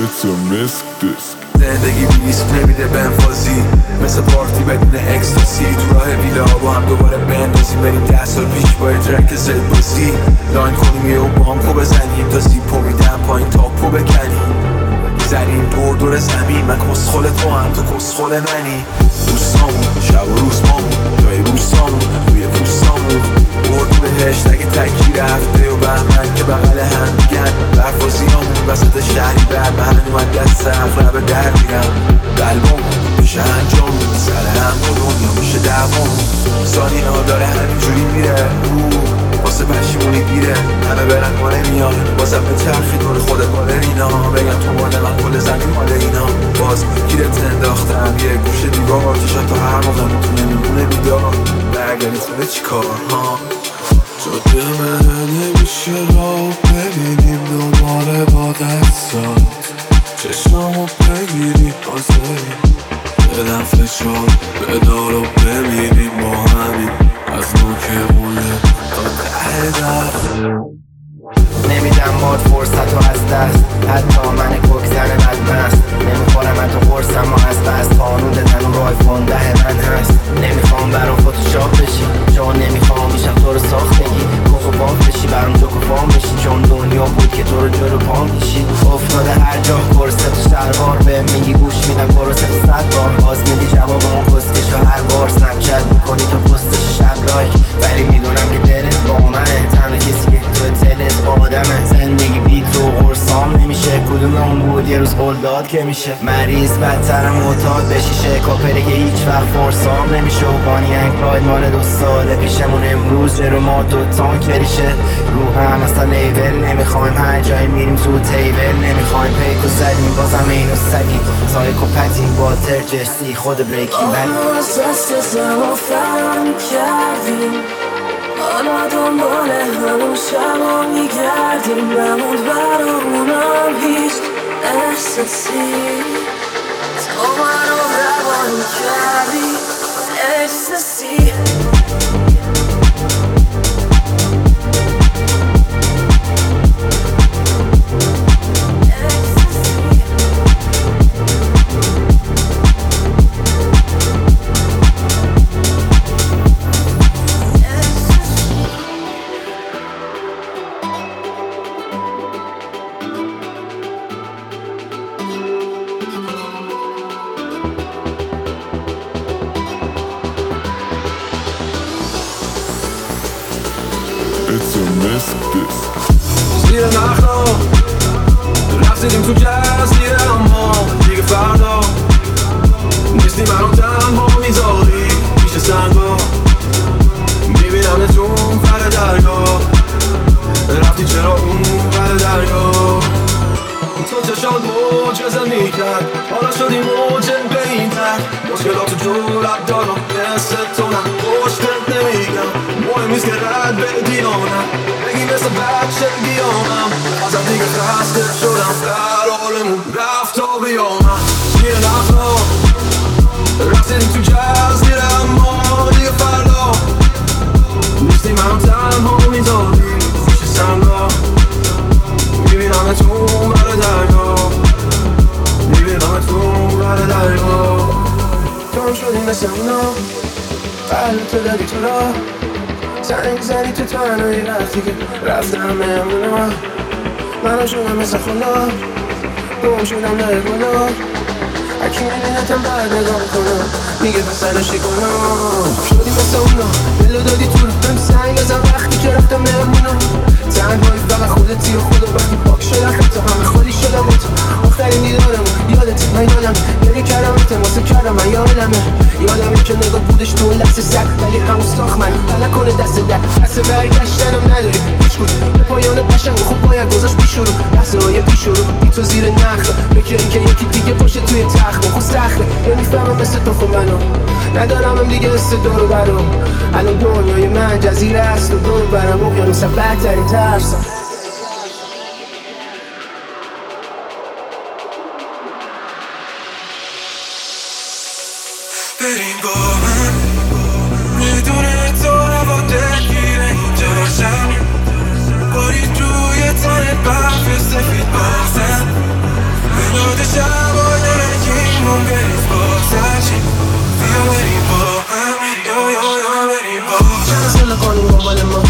It's a misc disc. زندگی ریسک نمیده بنفازی مثل پارتی بدون اکستاسی تو راه ویلا با هم دوباره بندازیم بریم 10 سال پیش با یه ترک زد بازی لاین کنیم یه بانکو بزنیم تا زیپو میدم پایین تاپو بکنیم زنیم دور زمین من کسخل تو هم تو کسخل منی دوستامون شب و روز مامون جای روستامون روی پوستامون برد بهشت اگه تکی رفته و بهمن که بغل هم دیگن برفازیامون وسط شهری بر من اومد دست اقرب در میرم قلبمون میشه انجامون سر هم و دنیا میشه دوامون سانینا داره همینجوری میره واسه پشیمونی دیره همه برن ما نمیان بازم به چرخی دور خود بالرینا بگم تو مال من کل زمین مال اینا باز گیرت انداختم یه گوشه دیوار چشم تا هر موقع تو نمیمونه بیدار برگردی خونه چی کار ها جاده منه نمیشه راه ببینیم دوباره با دستات چشمامو بگیری حاضری بدم فشار بدار و بمیریم با همین از نوک بونه تا ته در نمیدم باد فرصت و از دست حتی من کوکزن بدمست نمیخورم من تو قرصم و از بست قانون دادن و آیفون 10 من هست نمیخوام برام فتوشاپ بشی چون نمیخوام میشم تو رو ساخت بگی کوک و باف بشی برام جوک و فام بشی چون دنیا بود که تو رو جلو پام کشید افتاده هر جا کرسه تو شلوار به میگی گوش میدم کرسه تو 100 بار باز میدی جواب اون کسکش و هر بار سنگچت میکنی تو پستش شب لایک ولی میدونم که دلت با منه تنها کسی که تو دلت آدمه زندگی بی تو قرصام نمیشه کدوم اون بود یه روز قول داد که میشه مریض بدترم معتاد بشیشه کاپره که هیچ وقت فرسام نمیشه و بانیانگ پراید مال 2 ساله پیشمون امروز رو ما 2 تانک بریشه روحم اصلا لیبل نمیخوایم هر جایی میریم تو تیبل نمیخوایم پیکو زدیم بازم اینو سگیم سایکوپتیم با ترجستی خود بریکیم بلی از دست زمان فرام کردیم حالا دنبال همون شبا میگردیم نموند برامونم هیچ احساسی تو منو روانی کردی احساسی It's a misc disc. زیر نخلا رفتیدیم تو جزیره اما دیگه فردا نیستی منو تنها میذاری پیش سنگا میبینم تو اون پر درگاه رفتی چرا اون پر درگاه تو چشات معجزه میکرد حالا شدی موجه بینتر مشکلات جورت دارم مثل تو نه پشتت نمیگم مهم نیست که رد بدی یا نه بگی مثل بچه بیامم ازم دیگه خسته شدم در حالمون رفت تا بیامم زیر نخلا رفتیدیم تو جزیره اما دیگه فردا نیستی منو تنها میذاری پیش سنگا میبینم تو اون بر درگاه میبینم تو اون بر درگاه تو هم شدی مثل اونا قلب تو دادی تو راه زنگ زنی تو تنهایی رفتی که رفتم مهمونا منم شدم مثل خلا گم شدم در گناه اکی میبینتم بعد نگاه کنم میگه پسرشی کنم شدی مثل اونا دلو دادی تو رو هم سنگ ازم وقتی که رفتم مهمونا تنهایی فقط خودتی و خدا وقتی پاک شدم حتی همه خالی شدم با تو آخرین دیدارمون یادت من یادم گریه کردم التماس کردم من یادمه که نگاه بودش تو اون لحظه سر ولی همون ساخت من نکنه دست دست برگشتنم نداری هیچ کن به پایان قشنگ خوب باید گذاشت پیش رو لحظه های پیش رو بی تو زیر نخل بکر این که یکی دیگه باشه توی تخت خود سخته نمیفهمم مثل تو خب منو ندارم هم دیگه حس دورو برام الان دنیای من جزیره است و دورو برم اقیانوس بدترین ترسم بریم با من میدونه تو هوا دلگیره اینجا باشم بارید روی تنت برف سفید بازم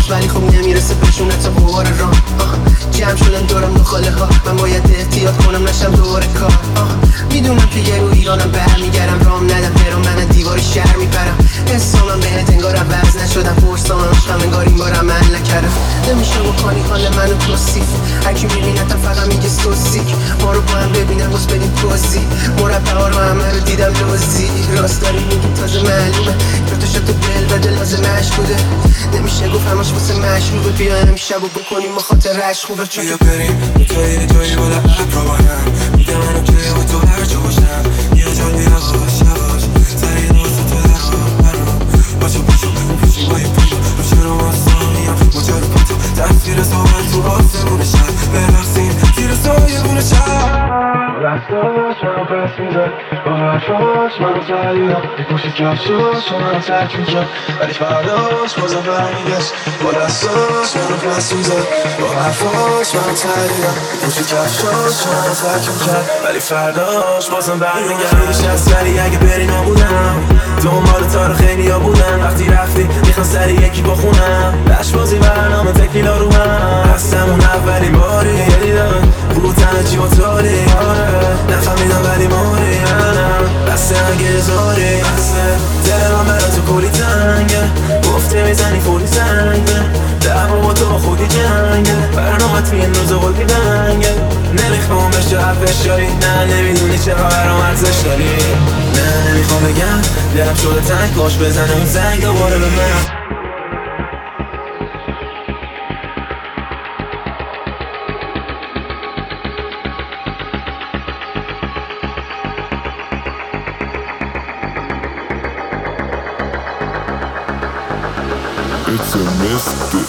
ولی خب نمیرسه بشونه تا بوار راه. جمع شدن دورم نخاله ها، من باید احتیاط کنم نشم دوباره کار. میدونم که یه رو ایرانم برمیگردم، رام ندم برام من دیوار شهر میپرم. حسامم بهت انگار عوض نشدم، فرسام عشقم انگار این بار عمل نکردم. نمیشه بکنی حال منو توصیف، هرکی میبینتم فقط میگه سوسیک. ما رو با هم ببینم باز بدیم توضیح، مربع ها رو همه رو دیدم لوزی. راست داری میگی تازه معلومه، تو شد دل بده لازمش بوده. نمیشه گفت همش واسه مشروبه، بیا امشب و بکنیم ما خاطرش خوبه. بیا بریم توی توی بالا ابرا با هم، میگه منو که و تو هر جا باشم. یه جایی یواش یواش سری نوزه تو در برام باشو باشو باشو با یه پولو رو چرا مستانیم ما چرا پاتو تصویر صحبت تو آسمون شب برقصیم زیر سایمون شب. رفتاش منو پس میزد، با حرفاش منو تحلیدم، میپوشید کفشاش منو ترک میکرد ولی فرداش بازم برمیگشت. با دستاش منو پس میزد، با حرفاش منو تحلیدم، میپوشید کفشاش منو ترک میکرد ولی فرداش بازم برمیگشت. خیلیش از سری اگه بری نبودم، دنبال تار خیلی ها بودن. وقتی رفتی میخوان سری یکی بخونم، لشبازی برنامه تکیلا رو هم هستمون اولین باری یه دیدم بودن چی موتوری. نفهمیدم ولی ماری بسته اگه هزاری دل من برا تو کلی تنگه، گفته میزنی فوری زنگه، دعوا با تو با خودی جنگه، برنامه توی این روز قلبی دنگه. نمیخوام بشه حرفش داری، نه نمیدونی چرا برام ارزش داری. نه نمیخوام بگم دلم شده تنگ، کاش بزنه اون زنگ دوباره به من. It's a mystic.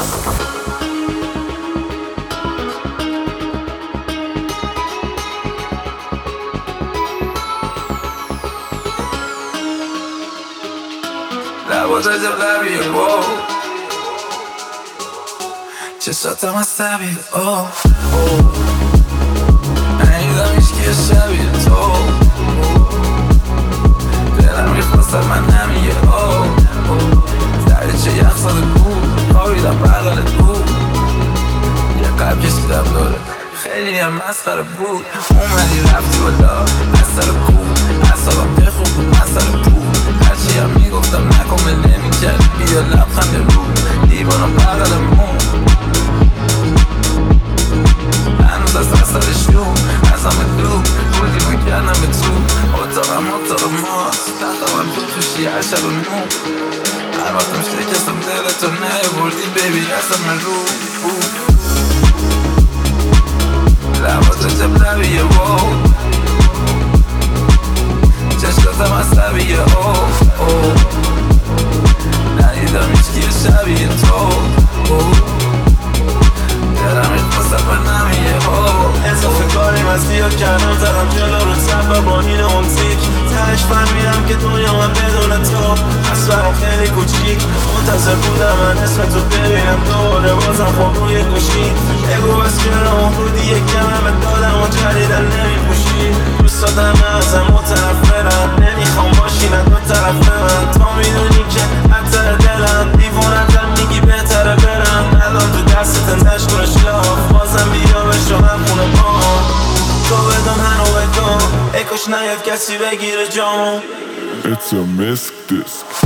لباس عجب لبیه واو، چشاتم از طبیه ندیدم هیچکی شبیه تو. دلم میخواستم من نمیگه دریچه یخ زده بود، خوابیدم بغل بود. یه قلب کشیدم دوره خیلی هم مسخره بود. اومدی رفتی بالا از سر کوه، اصابم که خوب بود من سر کوه. هرچی هم میگفتم نکن به نمیکرد، بیا لبخند رو دیوانم بغل مون. هنوز از اثر شون از همه دو بودی میکردم به تو. اتاق ماست تختم تو توشی هر شب نون. هر وقتم شکستم دلتو نیاوردی بیبی رستم رو. لباس عجب لبیه واو، چشکاتم از طبیه ندیدم هیچکی شبیه تو. دلم میخواستم من نمیه اضافه کاریم از زیاد کردم، زدم جلو رو سب و بانین موزیک. تهش فهمیدم که دنیا من بدون تو از برام خیلی کوچیک. منتظر بودم من اسم تو ببینم دوره بازم خواب روی گوشی. بگو بس چرا اون بودی یک کمه به دادم و جدیدن نمیپوشی. دوست دادم ازم متنفرم، نمیخوام باشی نه دو طرف من. تو میدونی که حتی دلم دیوونتم میگی بهتره برم. الان تو دستت نشکنش لاف، بازم بیا بشو هم خونه پام. تو بدم هنو بکن اکش نیاد کسی بگیره جامو. It's a mystic.